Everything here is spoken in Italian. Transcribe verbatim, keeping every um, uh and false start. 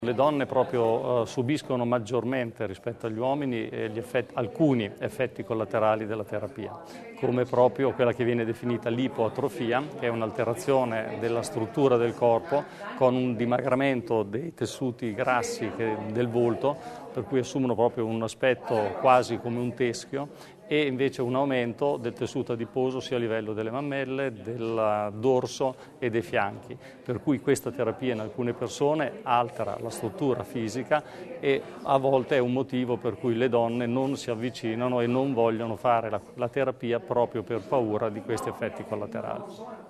Le donne proprio uh, subiscono maggiormente rispetto agli uomini eh, gli effetti, alcuni effetti collaterali della terapia, come proprio quella che viene definita l'ipoatrofia, che è un'alterazione della struttura del corpo con un dimagramento dei tessuti grassi che, del volto, per cui assumono proprio un aspetto quasi come un teschio, e invece un aumento del tessuto adiposo sia a livello delle mammelle, del dorso e dei fianchi, per cui questa terapia in alcune persone altera la struttura fisica e a volte è un motivo per cui le donne non si avvicinano e non vogliono fare la, la terapia proprio per paura di questi effetti collaterali.